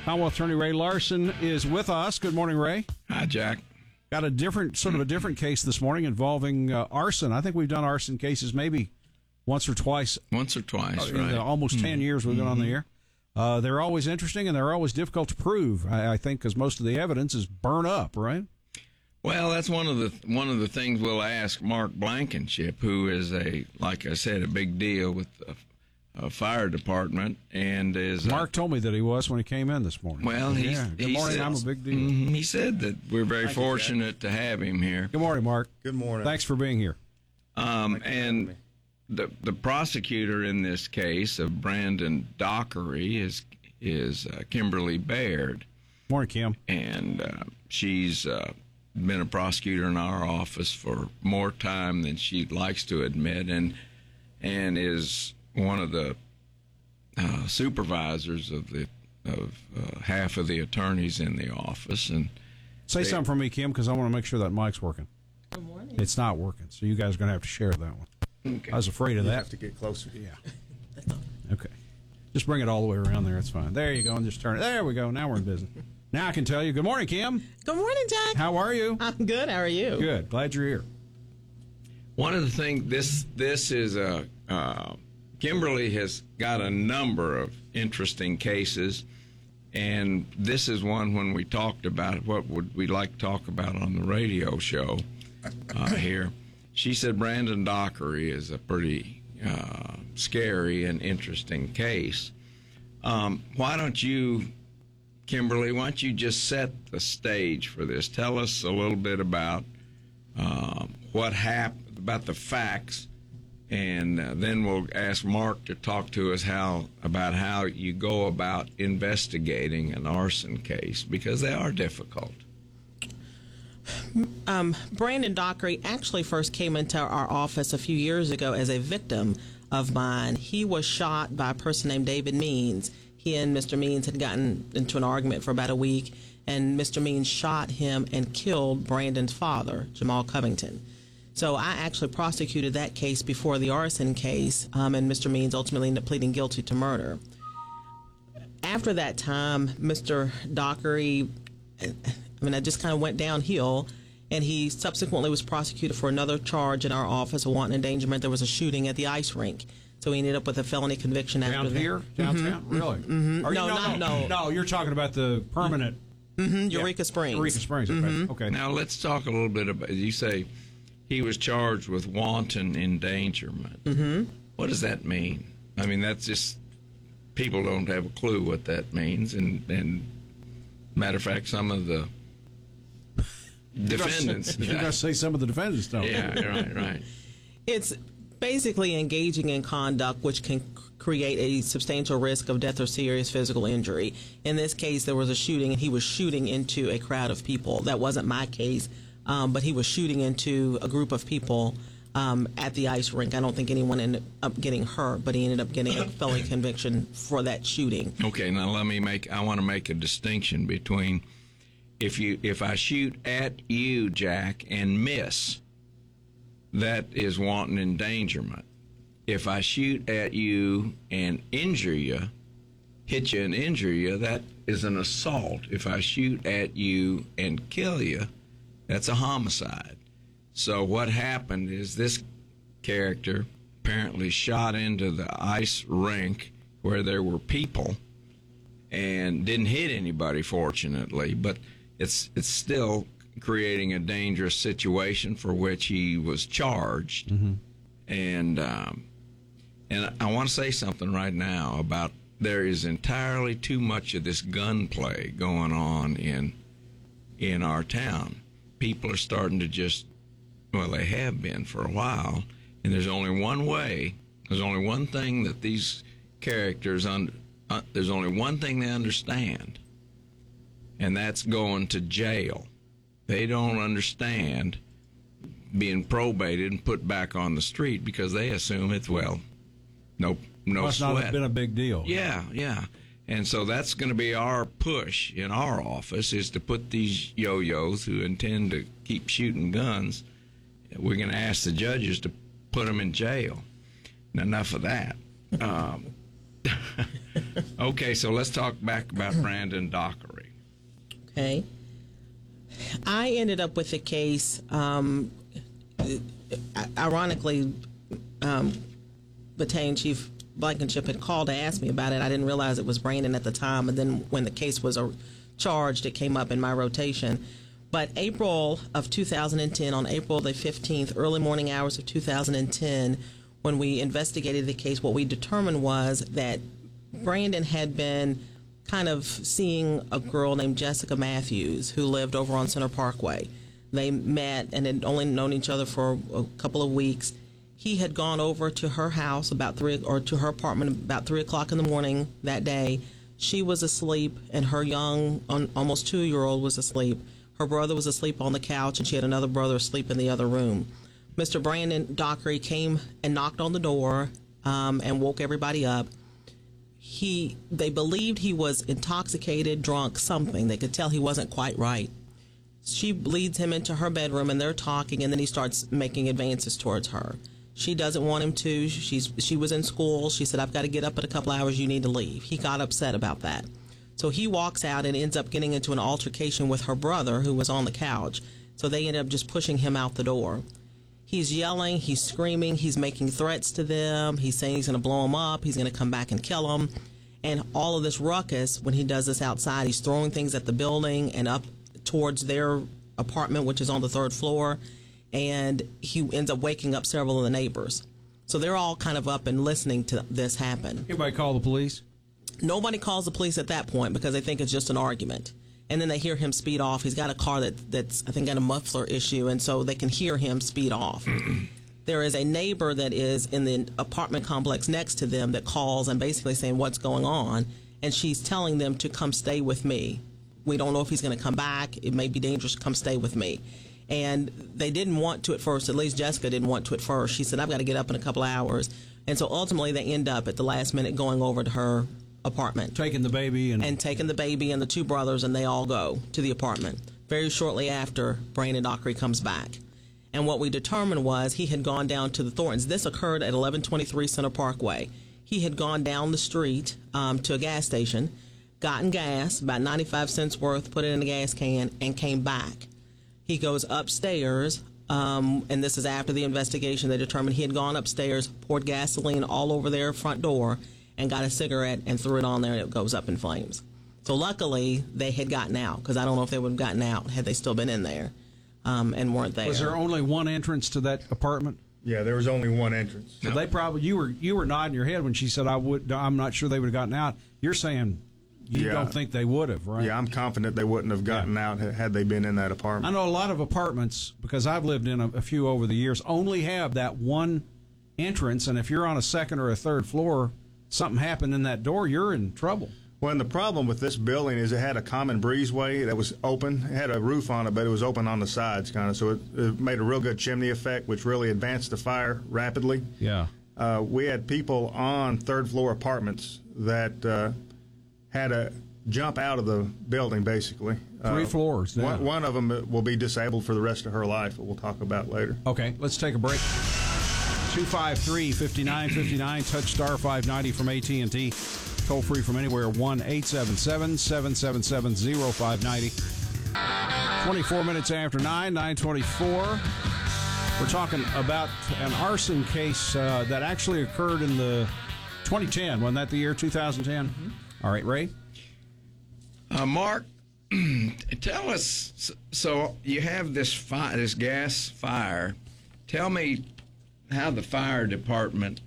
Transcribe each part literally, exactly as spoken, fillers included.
Commonwealth Attorney Ray Larson is with us. Good morning, Ray. Hi, Jack. Got a different, sort of a different case this morning involving uh, arson. I think we've done arson cases maybe once or twice. Once or twice, in right. the almost mm-hmm. ten years we've been on the air. Uh, they're always interesting, and they're always difficult to prove, I, I think, because most of the evidence is burn up, right? Well, that's one of the one of the things we'll ask Mark Blankenship, who is a, like I said, a big deal with the uh, fire department, and is Mark uh, told me that he was when he came in this morning. Well, he's, yeah. Good he morning. said, I'm a big deal. Mm, he said that we're very Thank fortunate you, to have him here. Good morning, Mark. Good morning. Thanks for being here. Um, and the the prosecutor in this case of Brandon Dockery is is uh, Kimberly Baird. Morning, Kim. And uh, she's uh, been a prosecutor in our office for more time than she likes to admit, and and is one of the uh, supervisors of the of uh, half of the attorneys in the office. And say they, something for me, Kim, because I want to make sure that mic's working. Good morning. It's not working, so you guys are going to have to share that one. Okay. I was afraid of you that. have to get closer. Yeah. Okay. Just bring it all the way around there. It's fine. There you go, and just turn it. There we go. Now we're in business. Now I can tell you. Good morning, Kim. Good morning, Jack. How are you? I'm good. How are you? Good. Glad you're here. One of the things this this is a uh, Kimberly has got a number of interesting cases, and this is one when we talked about what would we like to talk about on the radio show uh, here. She said Brandon Dockery is a pretty uh, scary and interesting case. Um, why don't you, Kimberly, why don't you just set the stage for this? Tell us a little bit about um, what happened, about the facts, and uh, then we'll ask Mark to talk to us how about how you go about investigating an arson case, because they are difficult. Um, Brandon Dockery actually first came into our office a few years ago as a victim of mine. He was shot by a person named David Means. He and Mister Means had gotten into an argument for about a week, and Mister Means shot him and killed Brandon's father, Jamal Covington. So I actually prosecuted that case before the arson case, um, and Mister Means ultimately ended up pleading guilty to murder. After that time, Mister Dockery, I mean, I just kind of went downhill, and he subsequently was prosecuted for another charge in our office of wanton endangerment. There was a shooting at the ice rink, so he ended up with a felony conviction Down after that. here? Downtown? Mm-hmm. Really? Mm-hmm. Are you, no, no, not, no, no. no. You're talking about the permanent. Mm-hmm. Eureka yeah. Springs. Eureka Springs. Okay. Mm-hmm. Okay. Now let's talk a little bit about. You say he was charged with wanton endangerment. Mm-hmm. What does that mean? I mean, that's just people don't have a clue what that means, and and matter of fact, some of the defendants. You're going to say some of the defendants don't. Yeah, right, right. It's basically engaging in conduct which can c- create a substantial risk of death or serious physical injury. In this case, there was a shooting, and he was shooting into a crowd of people. That wasn't my case, um, but he was shooting into a group of people um, at the ice rink. I don't think anyone ended up getting hurt, but he ended up getting a felony conviction for that shooting. Okay, now let me make. I want to make a distinction between if you if I shoot at you, Jack, and miss. That is wanton endangerment. If I shoot at you and injure you, hit you and injure you, that is an assault. If I shoot at you and kill you, that's a homicide. So what happened is this character apparently shot into the ice rink where there were people and didn't hit anybody, fortunately, but it's it's still creating a dangerous situation for which he was charged. Mm-hmm. And um, and I want to say something right now about there is entirely too much of this gunplay going on in in our town. People are starting to just, well, they have been for a while, and there's only one way, there's only one thing that these characters, un, uh, there's only one thing they understand, and that's going to jail. They don't understand being probated and put back on the street because they assume it's, well, no no Must sweat. not have been a big deal. Yeah, yeah. And so that's going to be our push in our office, is to put these yo-yos who intend to keep shooting guns, we're going to ask the judges to put them in jail. Now, enough of that. Um, Okay, so let's talk back about Brandon Dockery. Okay. I ended up with a case, um, ironically, um, Battalion Chief Blankenship had called to ask me about it. I didn't realize it was Brandon at the time, and then when the case was uh, charged, it came up in my rotation. But April of two thousand ten, on April the fifteenth, early morning hours of two thousand ten, when we investigated the case, what we determined was that Brandon had been kind of seeing a girl named Jessica Matthews who lived over on Center Parkway. They met and had only known each other for a couple of weeks. He had gone over to her house about three, or to her apartment about three o'clock in the morning that day. She was asleep, and her young, almost two-year-old was asleep. Her brother was asleep on the couch, and she had another brother asleep in the other room. Mister Brandon Dockery came and knocked on the door um, and woke everybody up. He, they believed he was intoxicated, drunk, something. They could tell he wasn't quite right. She leads him into her bedroom, and they're talking, and then he starts making advances towards her. She doesn't want him to. She's she was in school. She said, I've got to get up in a couple hours. You need to leave. He got upset about that. So he walks out and ends up getting into an altercation with her brother, who was on the couch. So they end up just pushing him out the door. He's yelling, he's screaming, he's making threats to them. He's saying he's going to blow them up, he's going to come back and kill them. And all of this ruckus, when he does this outside, he's throwing things at the building and up towards their apartment, which is on the third floor. And he ends up waking up several of the neighbors. So they're all kind of up and listening to this happen. Anybody call the police? Nobody calls the police at that point because they think it's just an argument. And then they hear him speed off. He's got a car that, that's, I think, got a muffler issue, and so they can hear him speed off. There is a neighbor that is in the apartment complex next to them that calls and basically saying, what's going on? And she's telling them to come stay with me. We don't know if he's going to come back. It may be dangerous. Come stay with me. And they didn't want to at first. At least Jessica didn't want to at first. She said, I've got to get up in a couple hours. And so ultimately they end up at the last minute going over to her apartment. Taking the baby and... And taking the baby and the two brothers, and they all go to the apartment. Very shortly after, Brandon Dockery comes back. And what we determined was he had gone down to the Thorntons. This occurred at eleven twenty-three Center Parkway. He had gone down the street um, to a gas station, gotten gas, about ninety-five cents worth, put it in a gas can, and came back. He goes upstairs, um, and this is after the investigation. They determined he had gone upstairs, poured gasoline all over their front door, and got a cigarette and threw it on there, and it goes up in flames. So luckily, they had gotten out, because I don't know if they would have gotten out had they still been in there um, and weren't there. Was there only one entrance to that apartment? Yeah, there was only one entrance. So they probably you were you were nodding your head when she said I would. I'm not sure they would have gotten out. You're saying you Yeah. don't think they would have, right? Yeah, I'm confident they wouldn't have gotten Yeah. out had they been in that I apartment. know a lot of apartments, because I've lived in a, a few over the years, only have that one entrance, and if you're on a second or a third floor, something happened in that door, you're in trouble. Well, and the problem with this building is it had a common breezeway that was open. It had a roof on it, but it was open on the sides, kind of. So it, it made a real good chimney effect, which really advanced the fire rapidly. Yeah. Uh, we had people on third floor apartments that uh, had to jump out of the building, basically. Three Uh, floors down. One, one of them will be disabled for the rest of her life, that we'll talk about later. Okay, let's take a break. two five three, five nine five nine, touch star five ninety from A T and T. Toll free from anywhere, one eight seven seven, seven seven seven, zero five nine zero. twenty-four minutes after nine, nine twenty-four. We're talking about an arson case uh, that actually occurred in the twenty ten. Wasn't that the year, two thousand ten? Mm-hmm. All right, Ray? Uh, Mark, tell us. So you have this fire, this gas fire. Tell me how the fire department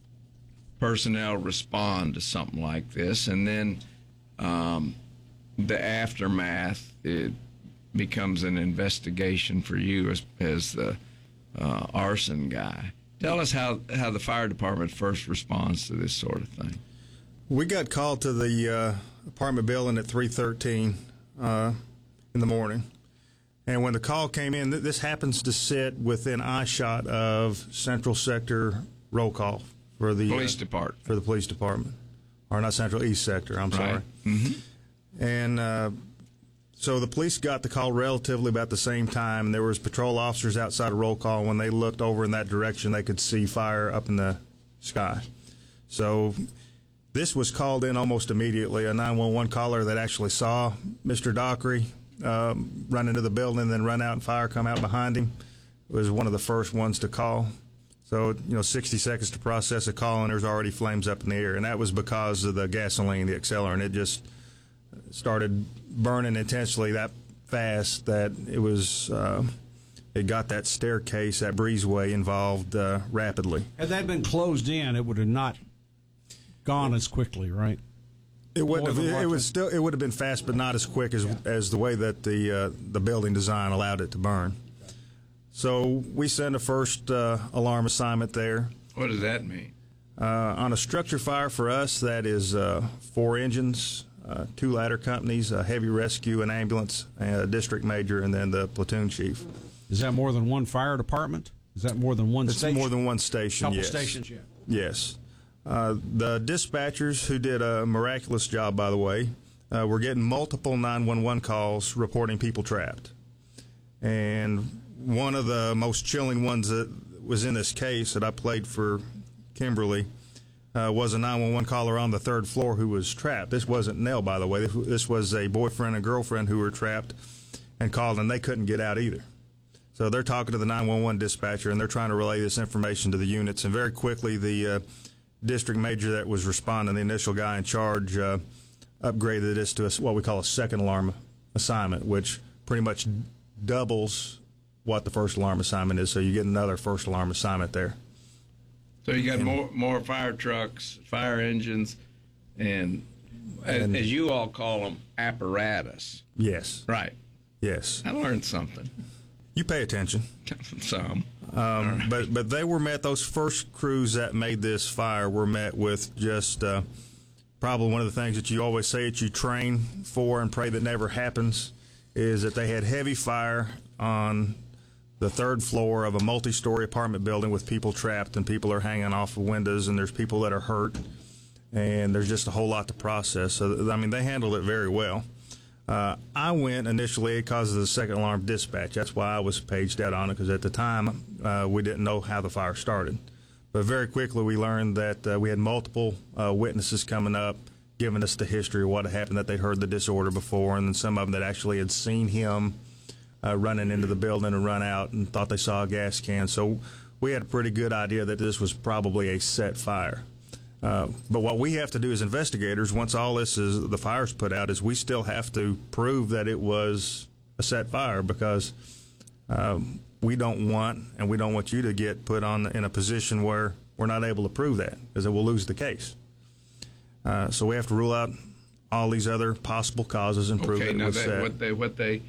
personnel respond to something like this, and then um, the aftermath. It becomes an investigation for you as as the uh, arson guy. Tell us how how the fire department first responds to this sort of thing. We got called to the uh, apartment building at three thirteen uh, in the morning. And when the call came in, th- this happens to sit within eyeshot of Central Sector roll call for the Police uh, department. For the police department. Or not Central, East Sector, I'm sorry. Right. Mm-hmm. And uh, so the police got the call relatively about the same time. And there was patrol officers outside of roll call. When they looked over in that direction, they could see fire up in the sky. So This was called in almost immediately. A nine one one caller that actually saw Mister Dockery um, run into the building, then run out and fire come out behind him was one of the first ones to call. So, you know, sixty seconds to process a call, and there's already flames up in the air. And that was because of the gasoline, the accelerant. It just started burning intensely that fast that it was, uh, it got that staircase, that breezeway involved uh, rapidly. Had that been closed in, it would have not gone as quickly, right? It wouldn't have, More than it, it what- was still, it would have been fast, but not as quick as, as the way that the, uh, the building design allowed it to burn. So we send a first uh, alarm assignment there. What does that mean? Uh, on a structure fire for us, that is uh, four engines, uh, two ladder companies, a heavy rescue, an ambulance, a district major, and then the platoon chief. Is that more than one fire department? Is that more than one It's station? more than one station, Couple yes. stations, yeah. Yes. Uh, the dispatchers, who did a miraculous job, by the way, uh, were getting multiple nine one one calls reporting people trapped. And one of the most chilling ones that was in this case that I played for Kimberly uh, was a nine one one caller on the third floor who was trapped. This wasn't Nell, by the way. This, this was a boyfriend and girlfriend who were trapped and called, and they couldn't get out either. So they're talking to the nine one one dispatcher, and they're trying to relay this information to the units. And very quickly, the uh, district major that was responding, the initial guy in charge, uh, upgraded this to a, what we call a second alarm assignment, which pretty much doubles what the first alarm assignment is. So you get another first alarm assignment there. So you got more more fire trucks, fire engines, and, And- as you all call them, apparatus. Yes. Right. Yes. I learned something. You pay attention. Some. Um, but but they were met. Those first crews that made this fire were met with just uh, probably one of the things that you always say that you train for and pray that never happens is that they had heavy fire on the third floor of a multi-story apartment building with people trapped, and people are hanging off of windows, and there's people that are hurt, and there's just a whole lot to process. So I mean, they handled it very well. Uh, I went initially because of the second alarm dispatch. That's why I was paged out on it, because at the time uh, we didn't know how the fire started. But very quickly we learned that uh, we had multiple uh, witnesses coming up, giving us the history of what had happened, that they'd heard the disorder before, and then some of them that actually had seen him uh, running into the building and run out and thought they saw a gas can. So we had a pretty good idea that this was probably a set fire. Uh, but what we have to do as investigators, once all this is the fire's put out, is we still have to prove that it was a set fire, because um, we don't want, and we don't want you to get put on in a position where we're not able to prove that, because it will lose the case. Uh, so we have to rule out all these other possible causes and prove Okay, that it now was that, set. what they what they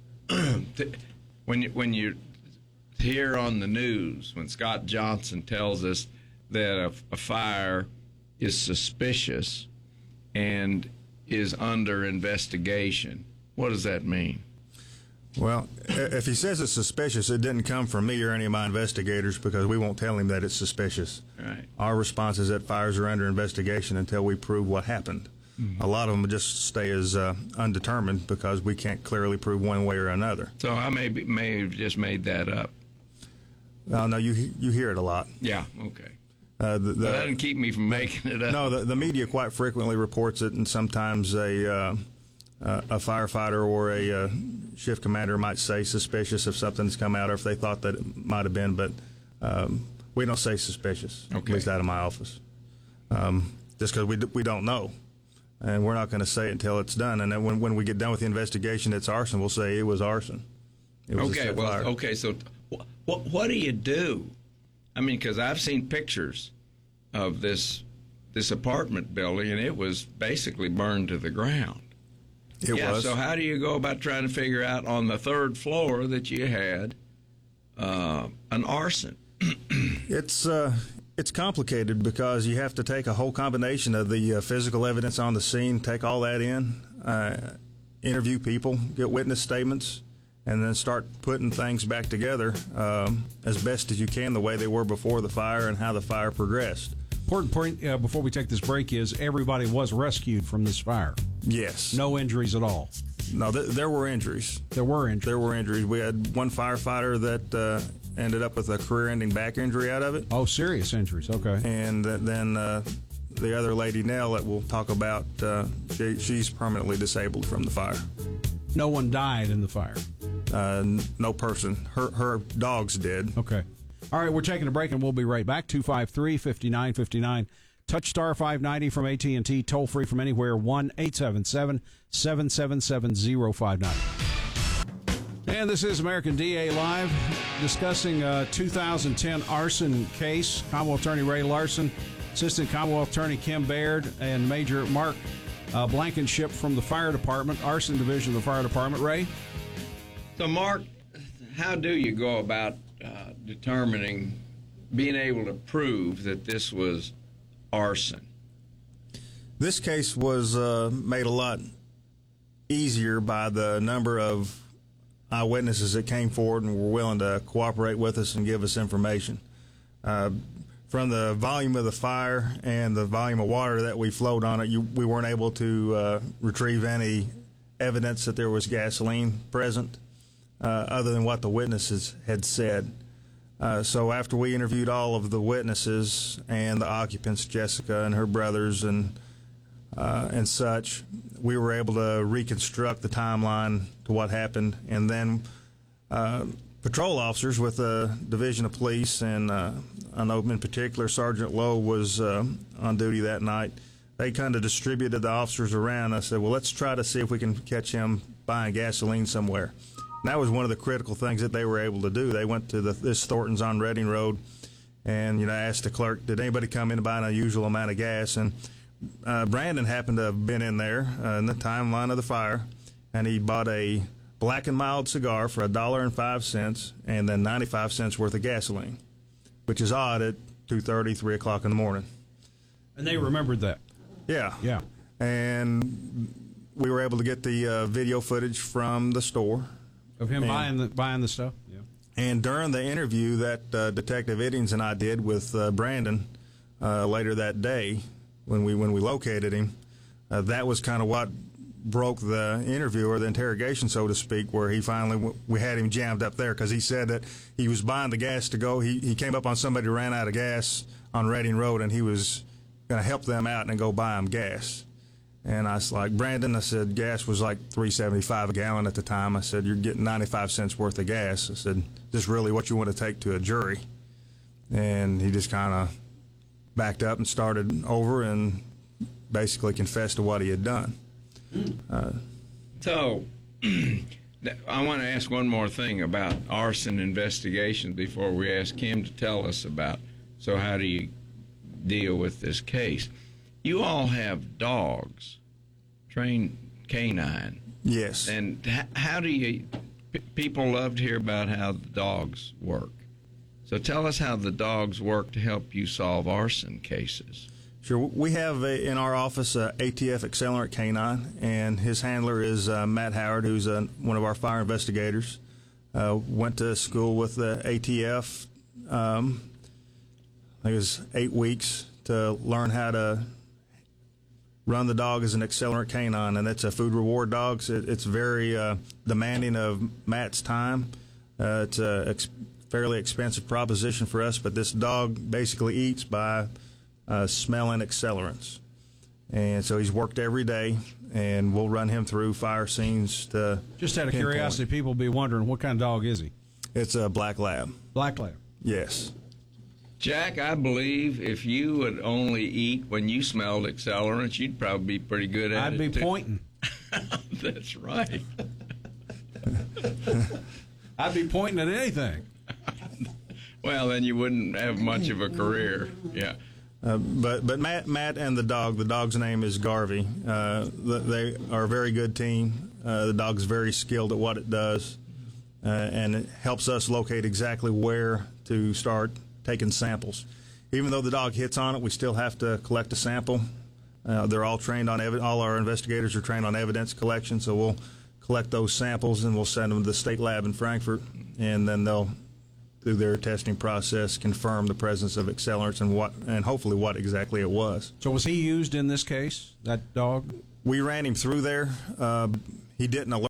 when you when you hear on the news when Scott Johnson tells us that a, a fire is suspicious and is under investigation, what does that mean? Well, if he says it's suspicious, it didn't come from me or any of my investigators, because we won't tell him that it's suspicious. Right. Our response is that fires are under investigation until we prove what happened. Mm-hmm. A lot of them just stay as uh, undetermined because we can't clearly prove one way or another. So I may be, may have just made that up. Uh, no, you you hear it a lot. Yeah. Okay. Uh, the, the, But that doesn't keep me from making it up. no, the, the media quite frequently reports it, and sometimes a uh, uh, a firefighter or a uh, shift commander might say suspicious if something's come out, or if they thought that it might have been, but um, we don't say suspicious, Okay. at least out of my office, um, just because we, d- we don't know. And we're not going to say it until it's done. And then when, when we get done with the investigation, it's arson, we'll say it was arson. It was a Okay, set well, fire. okay, so what what do you do? I mean, because I've seen pictures of this this apartment building, and it was basically burned to the ground. It yeah, was. so how do you go about trying to figure out on the third floor that you had uh, an arson? It's uh, it's complicated because you have to take a whole combination of the uh, physical evidence on the scene, take all that in, uh, interview people, get witness statements, and then start putting things back together um, as best as you can the way they were before the fire and how the fire progressed. Important point uh, before we take this break is everybody was rescued from this fire. Yes. No injuries at all. No, th- there were injuries. There were injuries. There were injuries. We had one firefighter that uh, ended up with a career-ending back injury out of it. Oh, serious injuries. Okay. And th- then uh, the other lady, Nell, that we'll talk about, uh, she, she's permanently disabled from the fire. No one died in the fire. Uh, n- no person. Her her dogs did. Okay. All right, we're taking a break, and we'll be right back. two five three, five nine five nine. Touch star five ninety from A T and T. Toll free from anywhere, one eight seven seven, seven seven seven, zero five nine. And this is American D A Live, discussing a two thousand ten arson case. Commonwealth Attorney Ray Larson, Assistant Commonwealth Attorney Kim Baird, and Major Mark uh, Blankenship from the Fire Department, Arson Division of the Fire Department. Ray? So, Mark, how do you go about uh, determining, being able to prove that this was arson? This case was uh, made a lot easier by the number of eyewitnesses that came forward and were willing to cooperate with us and give us information. Uh, from the volume of the fire and the volume of water that we flowed on it, you, we weren't able to uh, retrieve any evidence that there was gasoline present, uh, other than what the witnesses had said. Uh, so after we interviewed all of the witnesses and the occupants, Jessica and her brothers and uh, and such, we were able to reconstruct the timeline to what happened. And then uh, patrol officers with the Division of Police, and uh, I know in particular Sergeant Lowe was uh, on duty that night, they kind of distributed the officers around. I said, well, let's try to see if we can catch him buying gasoline somewhere. And that was one of the critical things that they were able to do. They went to the, this Thornton's on Reading Road and, you know, asked the clerk, did anybody come in to buy an unusual amount of gas? And uh, Brandon happened to have been in there uh, in the timeline of the fire, and he bought a black and mild cigar for a dollar and five cents and then ninety-five cents worth of gasoline, which is odd at two thirty, three o'clock in the morning. And they remembered that. Yeah. Yeah. And we were able to get the uh, video footage from the store. Of him and, buying the buying the stuff? Yeah. And during the interview that uh, Detective Iddings and I did with uh, Brandon uh, later that day, when we when we located him, uh, that was kind of what broke the interview, or the interrogation, so to speak, where he finally w- we had him jammed up there because he said that he was buying the gas to go. He he came up on somebody who ran out of gas on Reading Road, and he was going to help them out and go buy them gas. And I was like, Brandon, I said, gas was like three seventy-five a gallon at the time. I said, you're getting ninety-five cents worth of gas. I said, is this really what you want to take to a jury? And he just kind of backed up and started over and basically confessed to what he had done. Uh, so, I want to ask one more thing about arson investigations before we ask Kim to tell us about, so how do you deal with this case? You all have dogs, trained canine. yes. And h- how do you, p- people love to hear about how the dogs work. So tell us how the dogs work to help you solve arson cases. Sure. We have a, in our office a A T F Accelerant canine, and his handler is uh, Matt Howard, who's uh, one of our fire investigators. Uh, went to school with the A T F, um, I think it was eight weeks to learn how to run the dog as an accelerant canine, and it's a food reward dog. So it, it's very uh, demanding of Matt's time. Uh, it's a ex- fairly expensive proposition for us, but this dog basically eats by uh, smelling accelerants. And so he's worked every day, and we'll run him through fire scenes to Just out of pinpoint. curiosity, people will be wondering, what kind of dog is he? It's a black lab. Black lab. Yes. Jack, I believe if you would only eat when you smelled accelerants, you'd probably be pretty good at I'd it. be too. pointing. That's right. I'd be pointing at anything. Well, then you wouldn't have much of a career. Yeah. Uh, but but Matt Matt and the dog, the dog's name is Garvey. Uh, they are a very good team. Uh, the dog's very skilled at what it does, uh, and it helps us locate exactly where to start taking samples. Even though the dog hits on it, we still have to collect a sample. Uh, they're all trained on evi- all our investigators are trained on evidence collection, so we'll collect those samples and we'll send them to the state lab in Frankfort, and then they'll, through their testing process, confirm the presence of accelerants and what, and hopefully what exactly it was. So was he used in this case, that dog? We ran him through there. Uh, he didn't alert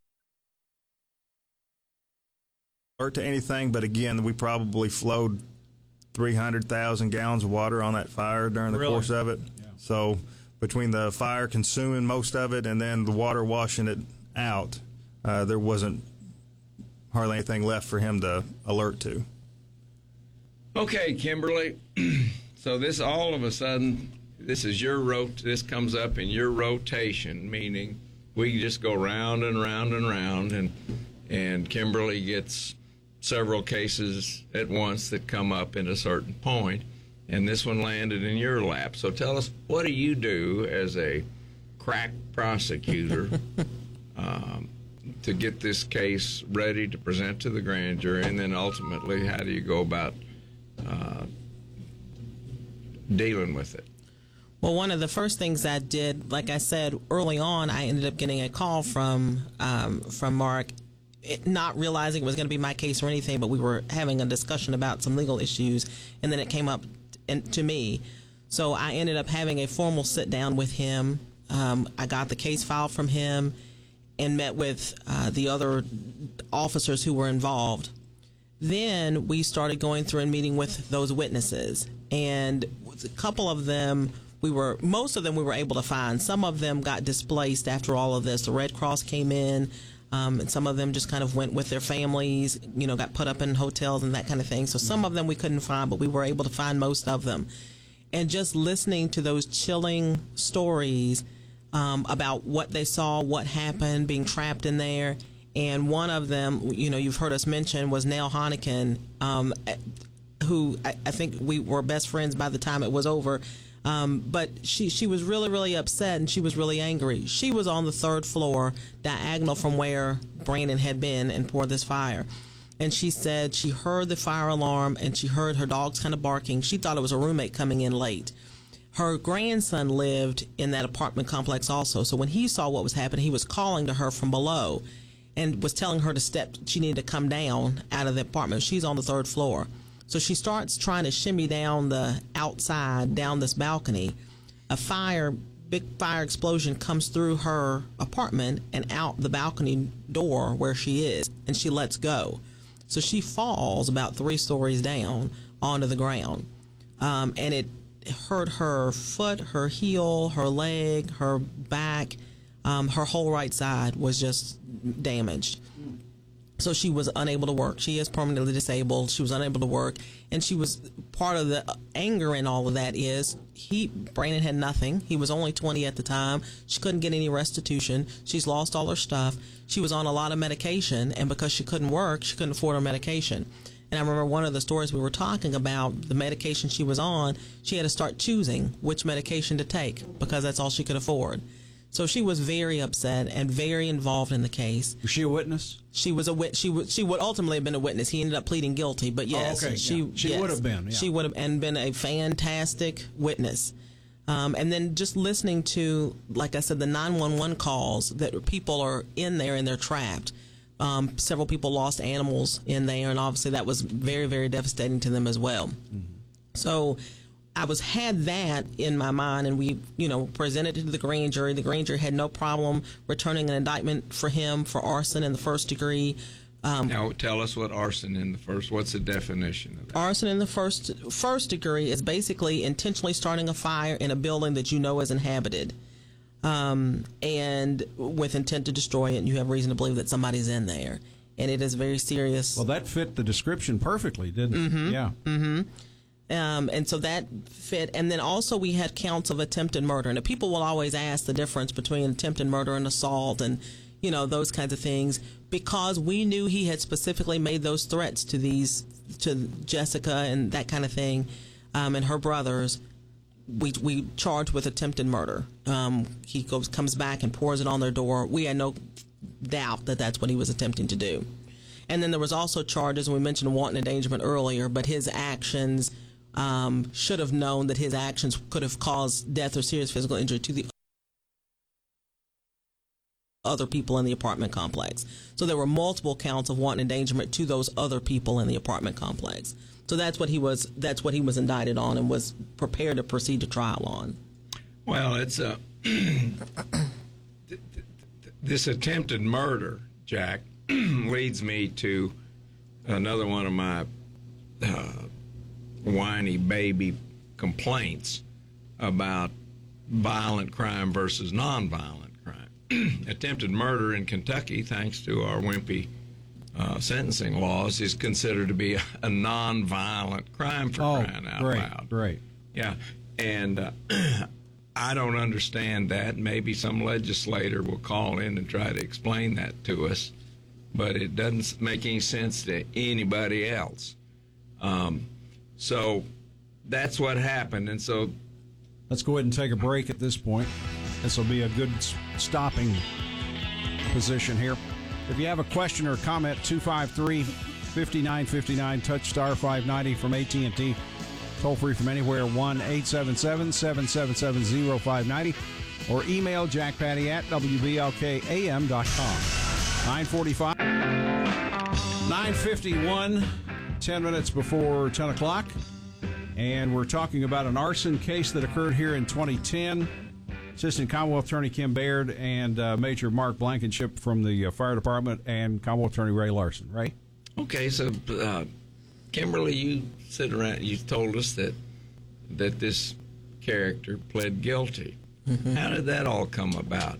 to anything, but again, we probably flowed three hundred thousand gallons of water on that fire during the Really? course of it. Yeah. So between the fire consuming most of it and then the water washing it out, uh, there wasn't hardly anything left for him to alert to. Okay, Kimberly. So this all of a sudden, this is your rot. This comes up in your rotation, meaning we just go round and round and round, and and Kimberly gets several cases at once that come up in a certain point, and this one landed in your lap. So tell us, what do you do as a crack prosecutor um, to get this case ready to present to the grand jury, and then ultimately, how do you go about uh, dealing with it? Well, one of the first things I did, like I said early on, I ended up getting a call from um, from Mark, it, not realizing it was going to be my case or anything, but we were having a discussion about some legal issues, and then it came up in, to me. So I ended up having a formal sit down with him. Um, I got the case file from him and met with uh, the other officers who were involved. Then we started going through and meeting with those witnesses, and a couple of them, we were most of them we were able to find. Some of them got displaced after all of this. The Red Cross came in, um, and some of them just kind of went with their families, you know, got put up in hotels and that kind of thing. So some of them we couldn't find, but we were able to find most of them. And just listening to those chilling stories um, about what they saw, what happened, being trapped in there. And one of them, you know, you've heard us mention, was Nell Honican, um, who I, I think we were best friends by the time it was over. Um, but she, she was really, really upset, and she was really angry. She was on the third floor, diagonal from where Brandon had been and poured this fire. And she said she heard the fire alarm, and she heard her dogs kind of barking. She thought it was a roommate coming in late. Her grandson lived in that apartment complex also. So when he saw what was happening, he was calling to her from below and was telling her to step, she needed to come down out of the apartment. She's on the third floor. So she starts trying to shimmy down the outside, down this balcony. A fire, big fire explosion comes through her apartment and out the balcony door where she is, and she lets go. So she falls about three stories down onto the ground. Um, and it hurt her foot, her heel, her leg, her back. Um, her whole right side was just damaged. So she was unable to work. She is permanently disabled. She was unable to work. And she was, part of the anger in all of that is, he, Brandon had nothing. He was only twenty at the time. She couldn't get any restitution. She's lost all her stuff. She was on a lot of medication, and because she couldn't work, she couldn't afford her medication. And I remember one of the stories we were talking about, the medication she was on, she had to start choosing which medication to take because that's all she could afford. So she was very upset and very involved in the case. Was she a witness? She was a wit. She would. She would ultimately have been a witness. He ended up pleading guilty, but yes, oh, okay. she. Yeah. She yes, would have been. Yeah. She would have and been a fantastic witness. Um, and then just listening to, like I said, the nine one one calls that people are in there and they're trapped. Um, several people lost animals in there, and obviously that was very, very devastating to them as well. Mm-hmm. So I was had that in my mind, and we, you know, presented it to the grand jury. The grand jury had no problem returning an indictment for him for arson in the first degree. Um, now, tell us what arson in the first. What's the definition of that? Arson in the first first degree is basically intentionally starting a fire in a building that you know is inhabited, um, and with intent to destroy it. And you have reason to believe that somebody's in there, and it is very serious. Well, that fit the description perfectly, didn't it? Mm-hmm. Yeah. Mm-hmm. Um, and so that fit. And then also we had counts of attempted murder. And people will always ask the difference between attempted murder and assault and, you know, those kinds of things, because we knew he had specifically made those threats to these, to Jessica and that kind of thing, um, and her brothers. We we charged with attempted murder. Um, he goes comes back and pours it on their door. We had no doubt that that's what he was attempting to do. And then there was also charges, and we mentioned wanton endangerment earlier, but his actions um, should have known that his actions could have caused death or serious physical injury to the other people in the apartment complex. So there were multiple counts of wanton endangerment to those other people in the apartment complex. So that's what he was. That's what he was indicted on and was prepared to proceed to trial on. Well, it's a this attempted murder, Jack, leads me to another one of my uh, whiny baby complaints about violent crime versus nonviolent crime. Attempted murder in Kentucky, thanks to our wimpy uh, sentencing laws, is considered to be a, a nonviolent crime for oh, crying out great, loud. Great. Yeah, and uh, I don't understand that. Maybe some legislator will call in and try to explain that to us, but it doesn't make any sense to anybody else. Um, so that's what happened, and so let's go ahead and take a break at this point. This will be a good stopping position here. If you have a question or comment, two five three, five nine five nine, touch star five ninety from A T and T. Toll free from anywhere, one eight seven seven, seven seven seven, zero five nine zero, or email jack patty at w b l k a m dot com. nine forty-five, nine fifty-one, ten minutes before ten o'clock. And we're talking about an arson case that occurred here in twenty ten. Assistant Commonwealth Attorney Kim Baird and uh, Major Mark Blankenship from the uh, Fire Department and Commonwealth Attorney Ray Larson. Ray? Okay, so uh, Kimberly, you sit around. You told us that that this character pled guilty. Mm-hmm. How did that all come about?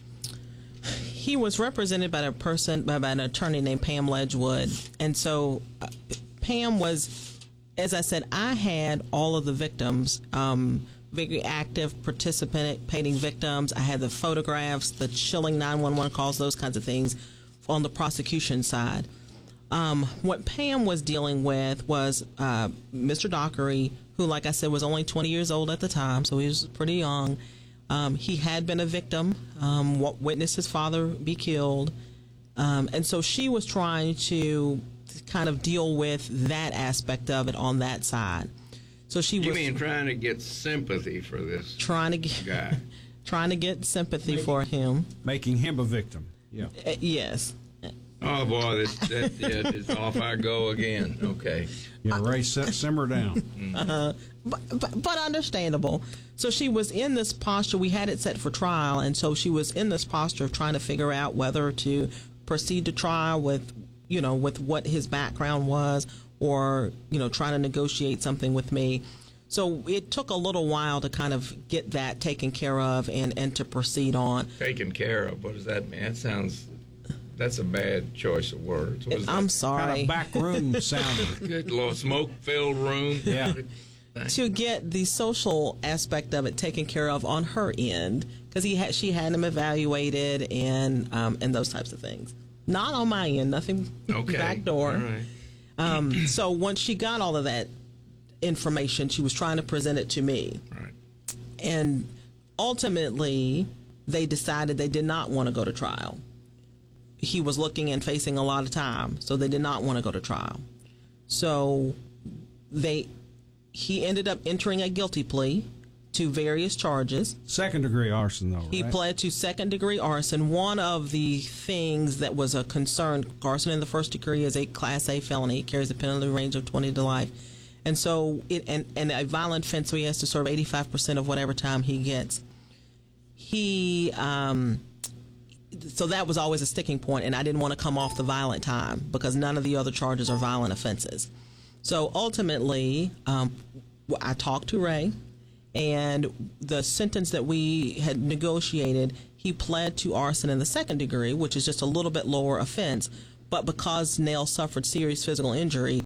He was represented by a person, by, by an attorney named Pam Ledgewood, and so uh, Pam was, as I said, I had all of the victims. Um, very active, participating victims. I had the photographs, the chilling nine one one calls, those kinds of things on the prosecution side. Um, what Pam was dealing with was uh, Mister Dockery, who, like I said, was only twenty years old at the time, so he was pretty young. Um, he had been a victim, um, witnessed his father be killed, um, and so she was trying to kind of deal with that aspect of it on that side. So she you was mean trying to get sympathy for this trying to get, guy? Trying to get sympathy for him, making him a victim. Yeah. Uh, yes. Oh boy, this that yeah, it's off I go again. Okay. Yeah, Ray, simmer down. Uh, but, but but understandable. So she was in this posture. We had it set for trial, and so she was in this posture of trying to figure out whether to proceed to trial with, you know, with what his background was, or, you know, trying to negotiate something with me. So it took a little while to kind of get that taken care of and, and to proceed on. Taken care of? What does that mean? That sounds, that's a bad choice of words. What is I'm that? sorry. Kind of back room sound. Good little smoke-filled room. Yeah. To get the social aspect of it taken care of on her end, because he had, she had him evaluated and um, and those types of things. Not on my end, nothing Okay. back door. All right. Um, so once she got all of that information, she was trying to present it to me. Right. And ultimately, they decided they did not want to go to trial. He was looking and facing a lot of time, so they did not want to go to trial. So they, he ended up entering a guilty plea to various charges. Second degree arson, though, He right? pled to second degree arson. One of the things that was a concern, arson in the first degree is a class A felony. It carries a penalty range of twenty to life. And so, it and, and a violent offense, so he has to serve eighty-five percent of whatever time he gets. He, um, so that was always a sticking point, and I didn't want to come off the violent time because none of the other charges are violent offenses. So ultimately, um, I talked to Ray. And the sentence that we had negotiated, he pled to arson in the second degree, which is just a little bit lower offense. But because Nell suffered serious physical injury,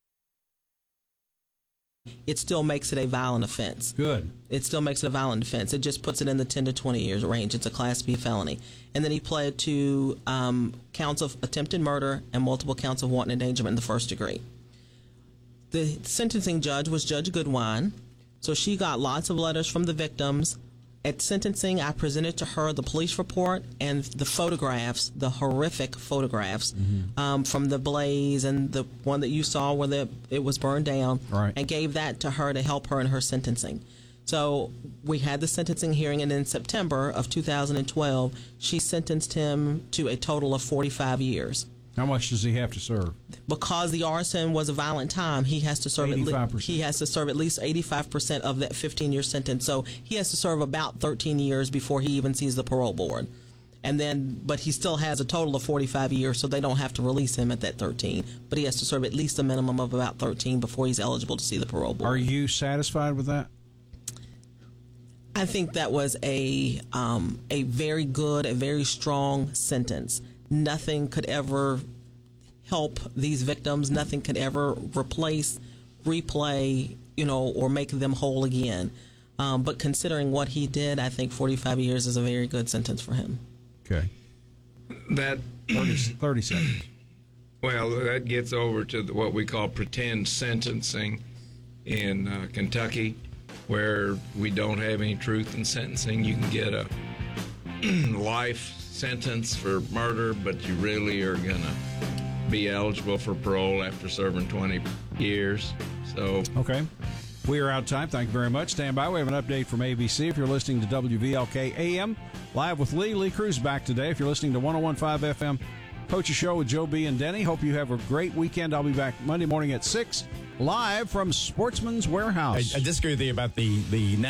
it still makes it a violent offense. Good. It still makes it a violent offense. It just puts it in the ten to twenty years range. It's a Class B felony. And then he pled to um, counts of attempted murder and multiple counts of wanton endangerment in the first degree. The sentencing judge was Judge Goodwine. So she got lots of letters from the victims. At sentencing, I presented to her the police report and the photographs, the horrific photographs mm-hmm. um, from the blaze and the one that you saw where the, it was burned down, right. and gave that to her to help her in her sentencing. So we had the sentencing hearing, and in September of two thousand twelve, she sentenced him to a total of forty-five years. How much does he have to serve? Because the arson was a violent time, he has to serve at eighty-five percent. least he has to serve at least eighty-five percent of that fifteen-year sentence. So he has to serve about thirteen years before he even sees the parole board. And then, but he still has a total of forty-five years, so they don't have to release him at that thirteen. But he has to serve at least a minimum of about thirteen before he's eligible to see the parole board. Are you satisfied with that? I think that was a um, a very good, a very strong sentence. Nothing could ever help these victims. Nothing could ever replace, replay, you know, or make them whole again. Um, but considering what he did, I think forty-five years is a very good sentence for him. Okay. That thirty, thirty seconds. Well, that gets over to the, what we call pretend sentencing in uh, Kentucky, where we don't have any truth in sentencing. You can get a life sentence for murder, but you really are going to be eligible for parole after serving twenty years. So, okay. We are out of time. Thank you very much. Stand by. We have an update from A B C. If you're listening to W V L K A M, live with Lee. Lee Cruz back today. If you're listening to one oh one point five F M, Coach's Show with Joe B. and Denny. Hope you have a great weekend. I'll be back Monday morning at six, live from Sportsman's Warehouse. I, I disagree with you about the, the